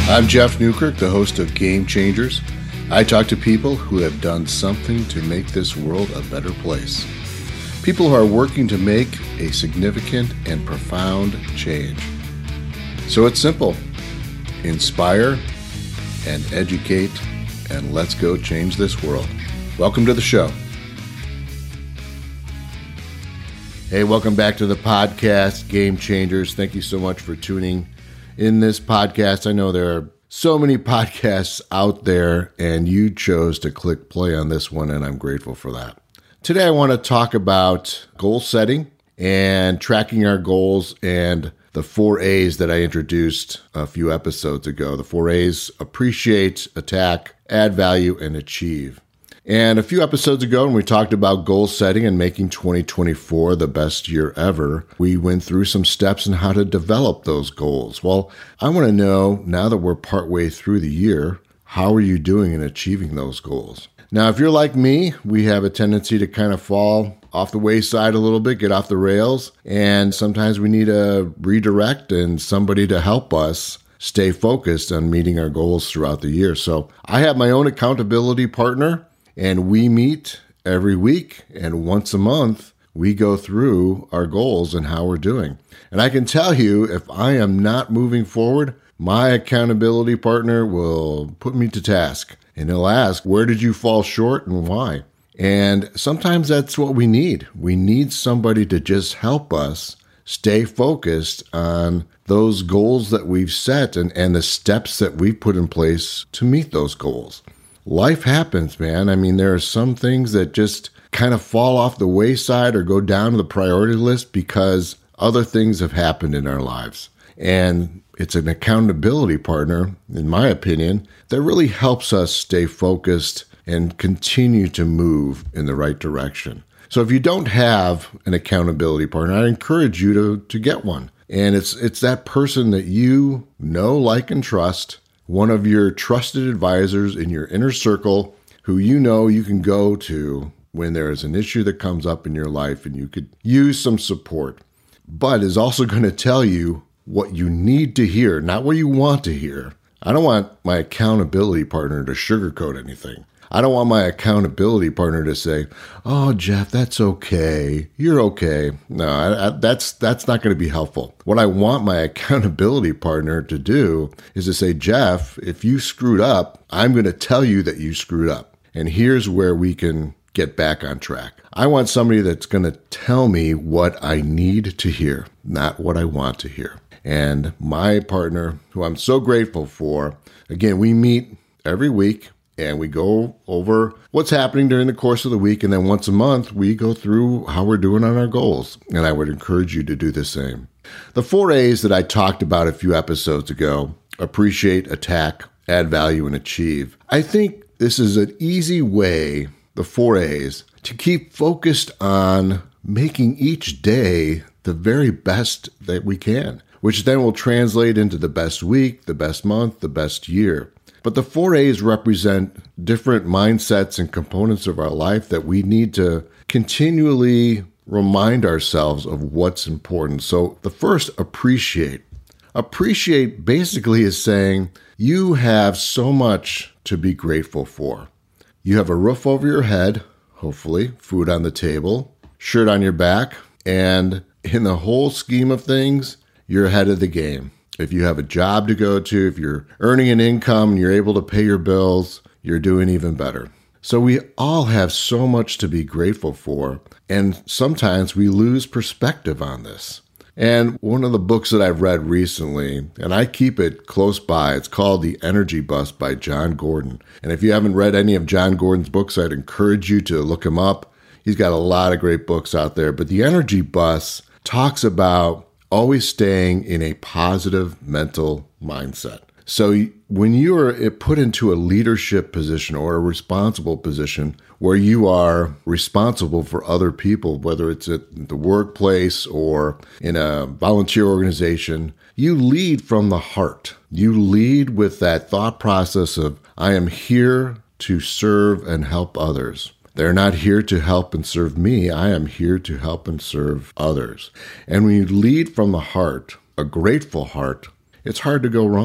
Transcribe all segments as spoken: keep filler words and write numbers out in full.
I'm Jeff Newkirk, the host of Game Changers. I talk to people who have done something to make this world a better place. People who are working to make a significant and profound change. So it's simple. Inspire and educate, and let's go change this world. Welcome to the show. Hey, welcome back to the podcast, Game Changers. Thank you so much for tuning in this podcast. I know there are so many podcasts out there, and you chose to click play on this one, and I'm grateful for that. Today, I want to talk about goal setting and tracking our goals and the four A's that I introduced a few episodes ago. The four A's: appreciate, attack, add value, and achieve. And a few episodes ago, when we talked about goal setting and making twenty twenty-four the best year ever, we went through some steps on how to develop those goals. Well, I want to know, now that we're partway through the year, how are you doing in achieving those goals? Now, if you're like me, we have a tendency to kind of fall off the wayside a little bit, get off the rails, and sometimes we need a redirect and somebody to help us stay focused on meeting our goals throughout the year. So I have my own accountability partner, and we meet every week, and once a month, we go through our goals and how we're doing. And I can tell you, if I am not moving forward, my accountability partner will put me to task, and he'll ask, where did you fall short and why? And sometimes that's what we need. We need somebody to just help us stay focused on those goals that we've set and, and the steps that we've put in place to meet those goals. Life happens, man. I mean, there are some things that just kind of fall off the wayside or go down to the priority list because other things have happened in our lives. And it's an accountability partner, in my opinion, that really helps us stay focused and continue to move in the right direction. So if you don't have an accountability partner, I encourage you to, to get one. And it's it's that person that you know, like, and trust, one of your trusted advisors in your inner circle who you know you can go to when there is an issue that comes up in your life and you could use some support, but is also going to tell you what you need to hear, not what you want to hear. I don't want my accountability partner to sugarcoat anything. I don't want my accountability partner to say, oh, Jeff, that's okay. You're okay. No, I, I, that's that's not going to be helpful. What I want my accountability partner to do is to say, Jeff, if you screwed up, I'm going to tell you that you screwed up. And here's where we can get back on track. I want somebody that's going to tell me what I need to hear, not what I want to hear. And my partner, who I'm so grateful for, again, we meet every week. And we go over what's happening during the course of the week. And then once a month, we go through how we're doing on our goals. And I would encourage you to do the same. The four A's that I talked about a few episodes ago: appreciate, attack, add value, and achieve. I think this is an easy way, the four A's, to keep focused on making each day the very best that we can, which then will translate into the best week, the best month, the best year. But the four A's represent different mindsets and components of our life that we need to continually remind ourselves of what's important. So the first, appreciate. Appreciate basically is saying you have so much to be grateful for. You have a roof over your head, hopefully, food on the table, shirt on your back, and in the whole scheme of things, you're ahead of the game. If you have a job to go to, if you're earning an income and you're able to pay your bills, you're doing even better. So we all have so much to be grateful for, and sometimes we lose perspective on this. And one of the books that I've read recently, and I keep it close by, it's called The Energy Bus by Jon Gordon. And if you haven't read any of Jon Gordon's books, I'd encourage you to look him up. He's got a lot of great books out there. But The Energy Bus talks about always staying in a positive mental mindset. So when you are put into a leadership position or a responsible position where you are responsible for other people, whether it's at the workplace or in a volunteer organization, you lead from the heart. You lead with that thought process of, I am here to serve and help others. They're not here to help and serve me. I am here to help and serve others. And when you lead from the heart, a grateful heart, it's hard to go wrong.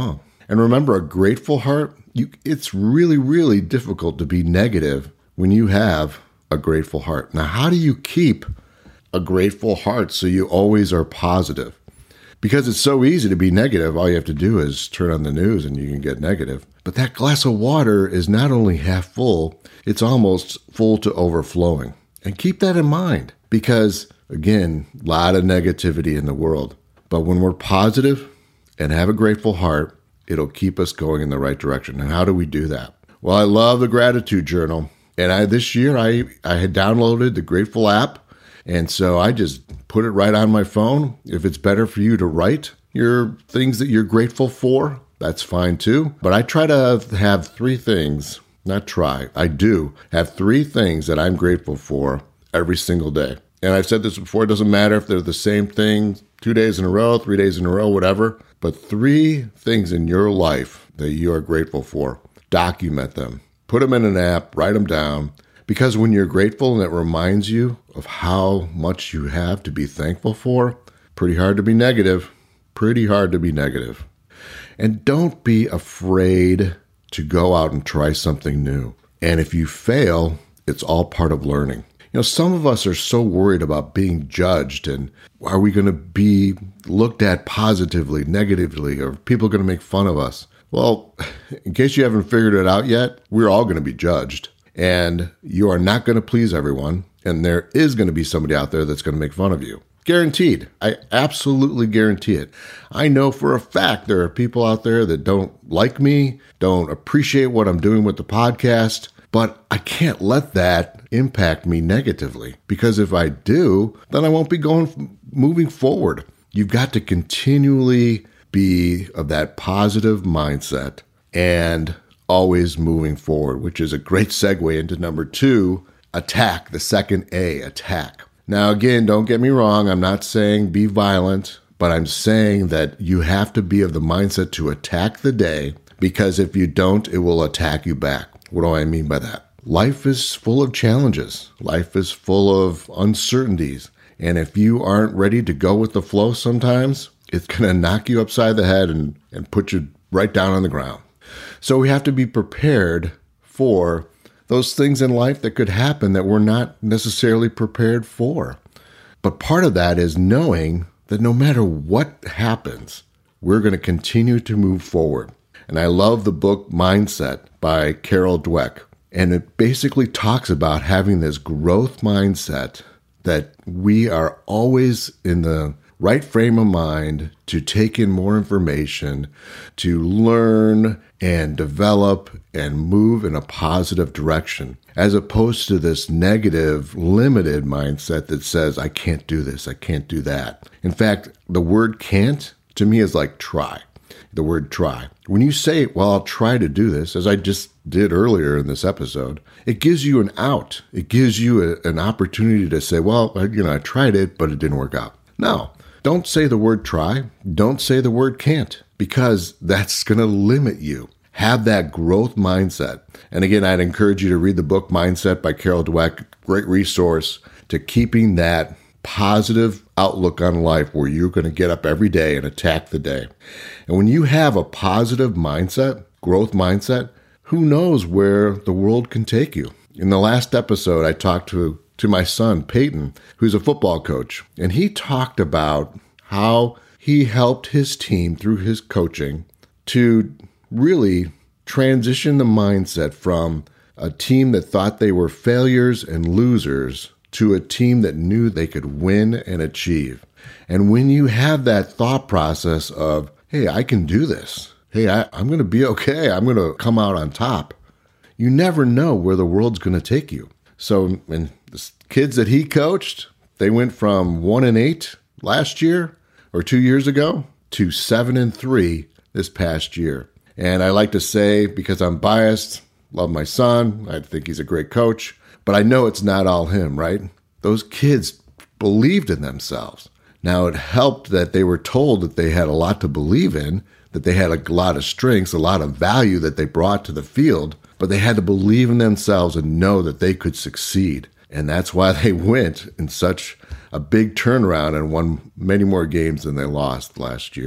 And remember, a grateful heart, you, it's really, really difficult to be negative when you have a grateful heart. Now, how do you keep a grateful heart so you always are positive? Because it's so easy to be negative. All you have to do is turn on the news and you can get negative. But that glass of water is not only half full, it's almost full to overflowing. And keep that in mind because, again, a lot of negativity in the world. But when we're positive and have a grateful heart, it'll keep us going in the right direction. And how do we do that? Well, I love the gratitude journal. And I this year, I, I had downloaded the Grateful app. And so I just put it right on my phone. If it's better for you to write your things that you're grateful for, that's fine too. But I try to have three things, not try, I do have three things that I'm grateful for every single day. And I've said this before, it doesn't matter if they're the same thing two days in a row, three days in a row, whatever. But three things in your life that you are grateful for, document them. Put them in an app, write them down. Because when you're grateful and it reminds you of how much you have to be thankful for, pretty hard to be negative, pretty hard to be negative. And don't be afraid to go out and try something new. And if you fail, it's all part of learning. You know, some of us are so worried about being judged and are we going to be looked at positively, negatively, or are people going to make fun of us? Well, in case you haven't figured it out yet, we're all going to be judged. And you are not going to please everyone. And there is going to be somebody out there that's going to make fun of you. Guaranteed. I absolutely guarantee it. I know for a fact there are people out there that don't like me, don't appreciate what I'm doing with the podcast, but I can't let that impact me negatively. Because if I do, then I won't be going, moving forward. You've got to continually be of that positive mindset and always moving forward, which is a great segue into number two, attack, the second A, attack. Now, again, don't get me wrong. I'm not saying be violent, but I'm saying that you have to be of the mindset to attack the day because if you don't, it will attack you back. What do I mean by that? Life is full of challenges. Life is full of uncertainties. And if you aren't ready to go with the flow sometimes, it's going to knock you upside the head and, and put you right down on the ground. So we have to be prepared for those things in life that could happen that we're not necessarily prepared for. But part of that is knowing that no matter what happens, we're going to continue to move forward. And I love the book Mindset by Carol Dweck. And it basically talks about having this growth mindset that we are always in the right frame of mind to take in more information, to learn and develop and move in a positive direction, as opposed to this negative, limited mindset that says, I can't do this, I can't do that. In fact, the word can't to me is like try. The word try. When you say, well, I'll try to do this, as I just did earlier in this episode, it gives you an out. It gives you a, an opportunity to say, well, you know, I tried it, but it didn't work out. No. Don't say the word try. Don't say the word can't, because that's going to limit you. Have that growth mindset. And again, I'd encourage you to read the book Mindset by Carol Dweck. Great resource to keeping that positive outlook on life where you're going to get up every day and attack the day. And when you have a positive mindset, growth mindset, who knows where the world can take you? In the last episode, I talked to to my son, Peyton, who's a football coach. And he talked about how he helped his team through his coaching to really transition the mindset from a team that thought they were failures and losers to a team that knew they could win and achieve. And when you have that thought process of, hey, I can do this. Hey, I, I'm going to be okay. I'm going to come out on top. You never know where the world's going to take you. So, and the kids that he coached, they went from one and eight last year or two years ago to seven and three this past year. And I like to say, because I'm biased, love my son, I think he's a great coach, but I know it's not all him, right? Those kids believed in themselves. Now, it helped that they were told that they had a lot to believe in, that they had a lot of strengths, a lot of value that they brought to the field, but they had to believe in themselves and know that they could succeed. And that's why they went in such a big turnaround and won many more games than they lost last year.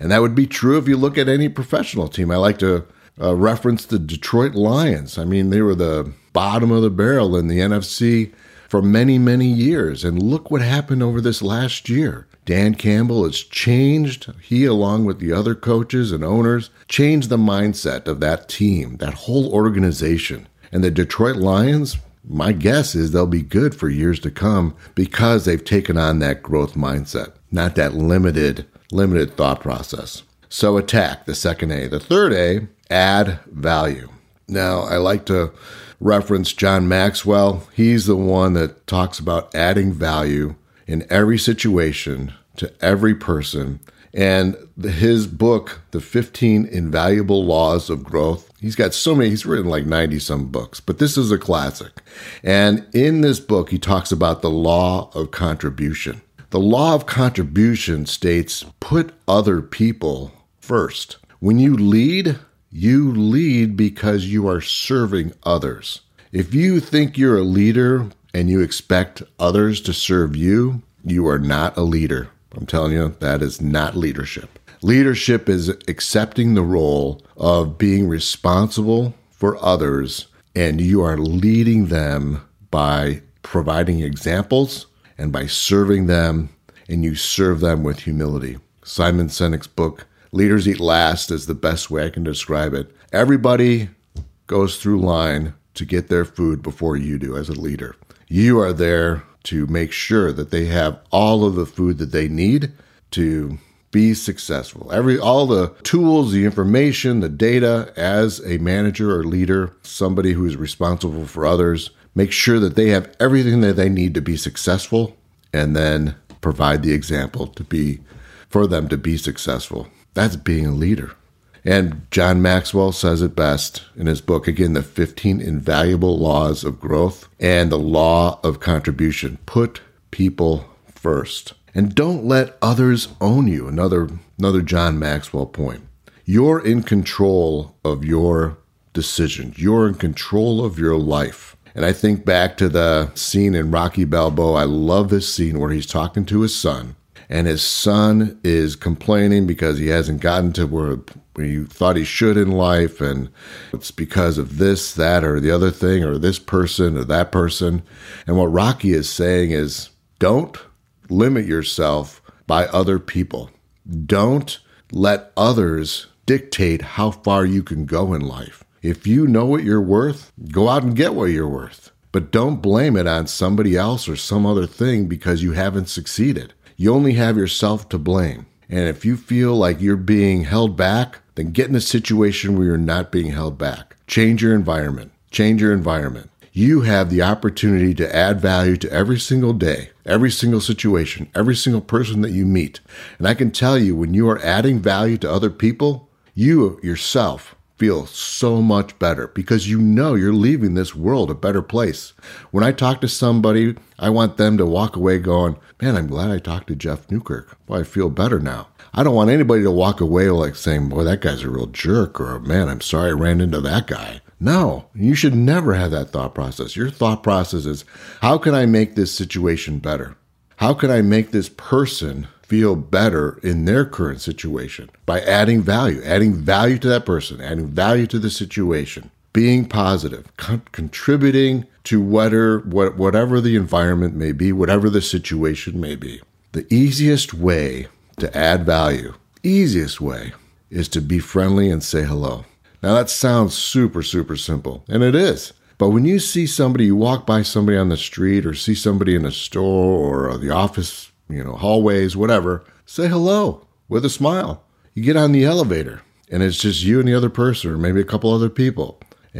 And that would be true if you look at any professional team. I like to uh, reference the Detroit Lions. I mean, they were the bottom of the barrel in the N F C for many, many years. And look what happened over this last year. Dan Campbell has changed, he along with the other coaches and owners, changed the mindset of that team, that whole organization. And the Detroit Lions, my guess is they'll be good for years to come because they've taken on that growth mindset, not that limited, limited thought process. So attack, the second A. The third A, add value. Now, I like to reference John Maxwell. He's the one that talks about adding value in every situation to every person. And his book, The fifteen Invaluable Laws of Growth, he's got so many, he's written like ninety some books, but this is a classic. And in this book, he talks about the law of contribution. The law of contribution states, put other people first. When you lead, you lead because you are serving others. If you think you're a leader and you expect others to serve you, you are not a leader. I'm telling you, that is not leadership. Leadership is accepting the role of being responsible for others, and you are leading them by providing examples and by serving them, and you serve them with humility. Simon Sinek's book, Leaders Eat Last, is the best way I can describe it. Everybody goes through line to get their food before you do as a leader. You are there to make sure that they have all of the food that they need to be successful. Every all the tools, the information, the data as a manager or leader, somebody who is responsible for others, make sure that they have everything that they need to be successful, and then provide the example to be for them to be successful. That's being a leader. And John Maxwell says it best in his book, again, The fifteen Invaluable Laws of Growth and the Law of Contribution. Put people first. And don't let others own you. Another, another John Maxwell point. You're in control of your decisions. You're in control of your life. And I think back to the scene in Rocky Balboa. I love this scene where he's talking to his son. And his son is complaining because he hasn't gotten to where he thought he should in life. And it's because of this, that, or the other thing, or this person, or that person. And what Rocky is saying is, don't limit yourself by other people. Don't let others dictate how far you can go in life. If you know what you're worth, go out and get what you're worth. But don't blame it on somebody else or some other thing because you haven't succeeded. You only have yourself to blame. And if you feel like you're being held back, then get in a situation where you're not being held back. Change your environment. Change your environment. You have the opportunity to add value to every single day, every single situation, every single person that you meet. And I can tell you, when you are adding value to other people, you yourself feel so much better because you know you're leaving this world a better place. When I talk to somebody, I want them to walk away going, man, I'm glad I talked to Jeff Newkirk. Boy, I feel better now. I don't want anybody to walk away like saying, boy, that guy's a real jerk, or man, I'm sorry I ran into that guy. No, you should never have that thought process. Your thought process is, how can I make this situation better? How can I make this person feel better in their current situation? By adding value, adding value to that person, adding value to the situation, being positive, con- contributing to whatever, what, whatever the environment may be, whatever the situation may be. The easiest way to add value, easiest way, is to be friendly and say hello. Now that sounds super, super simple, and it is. But when you see somebody, you walk by somebody on the street or see somebody in a store or the office, you know, hallways, whatever, say hello with a smile. You get on the elevator and it's just you and the other person or maybe a couple other people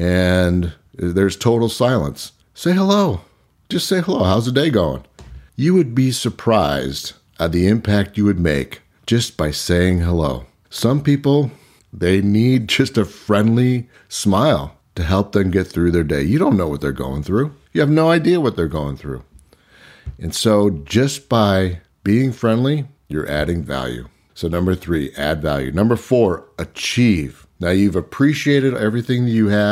and there's total silence. Say hello. Just say hello. How's the day going? You would be surprised at the impact you would make just by saying hello. Some people, they need just a friendly smile to help them get through their day. You don't know what they're going through. You have no idea what they're going through. And so just by being friendly, you're adding value. So number three, add value. Number four, achieve. Now you've appreciated everything that you have.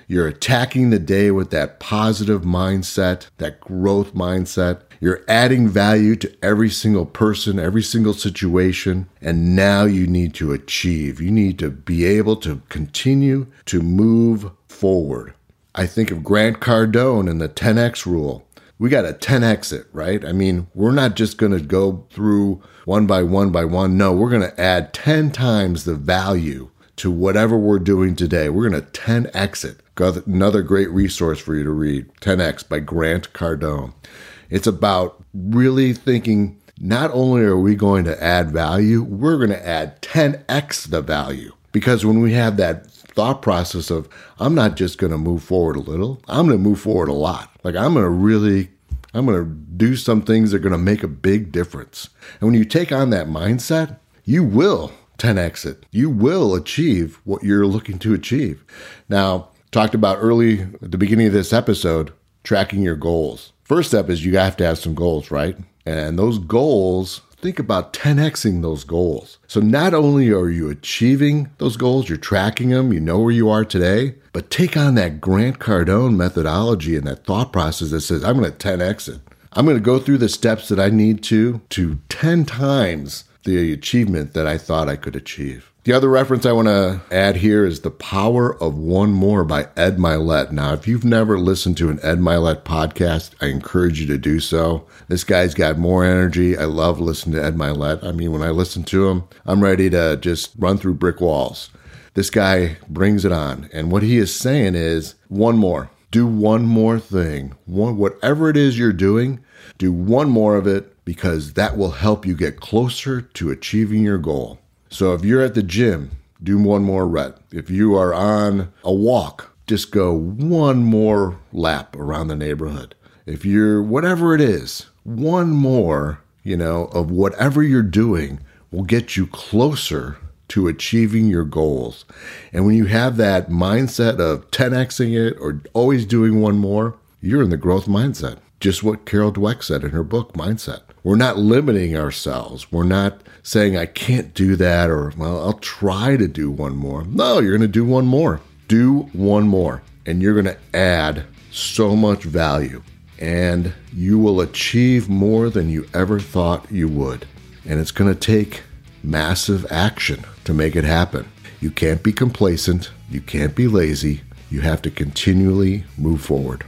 You're attacking the day with that positive mindset, that growth mindset. You're adding value to every single person, every single situation. And now you need to achieve. You need to be able to continue to move forward. I think of Grant Cardone and the ten X rule. We got a ten X it, right? I mean, we're not just going to go through one by one by one. No, we're going to add ten times the value to whatever we're doing today. We're going to ten X it. Got another great resource for you to read, ten X by Grant Cardone. It's about really thinking, not only are we going to add value, we're going to add ten X the value. Because when we have that thought process of, I'm not just going to move forward a little, I'm going to move forward a lot. Like I'm going to really, I'm going to do some things that are going to make a big difference. And when you take on that mindset, you will ten X it. You will achieve what you're looking to achieve. Now, talked about early at the beginning of this episode, tracking your goals. First step is you have to have some goals, right? And those goals, think about ten X-ing those goals. So not only are you achieving those goals, you're tracking them, you know where you are today, but take on that Grant Cardone methodology and that thought process that says, I'm going to ten X it. I'm going to go through the steps that I need to, to ten times the achievement that I thought I could achieve. The other reference I want to add here is The Power of One More by Ed Mylett. Now, if you've never listened to an Ed Mylett podcast, I encourage you to do so. This guy's got more energy. I love listening to Ed Mylett. I mean, when I listen to him, I'm ready to just run through brick walls. This guy brings it on. And what he is saying is, one more. Do one more thing. One, whatever it is you're doing, do one more of it, because that will help you get closer to achieving your goal. So if you're at the gym, do one more rep. If you are on a walk, just go one more lap around the neighborhood. If you're, whatever it is, one more, you know, of whatever you're doing will get you closer to achieving your goals. And when you have that mindset of ten X-ing it or always doing one more, you're in the growth mindset. Just what Carol Dweck said in her book, Mindset. We're not limiting ourselves. We're not saying, I can't do that, or, well, I'll try to do one more. No, you're going to do one more. Do one more, and you're going to add so much value, and you will achieve more than you ever thought you would. And it's going to take massive action to make it happen. You can't be complacent. You can't be lazy. You have to continually move forward.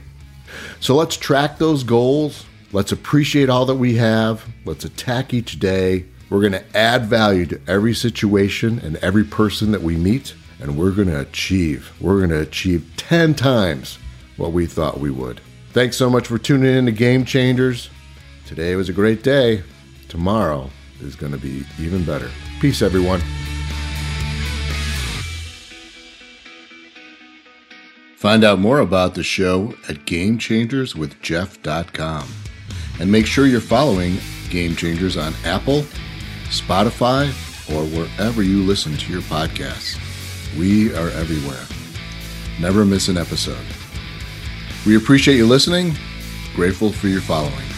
So let's track those goals. Let's appreciate all that we have. Let's attack each day. We're going to add value to every situation and every person that we meet, and we're going to achieve. We're going to achieve ten times what we thought we would. Thanks so much for tuning in to Game Changers. Today was a great day. Tomorrow is going to be even better. Peace, everyone. Find out more about the show at game changers with jeff dot com. And make sure you're following Game Changers on Apple, Spotify, or wherever you listen to your podcasts. We are everywhere. Never miss an episode. We appreciate you listening. Grateful for your following.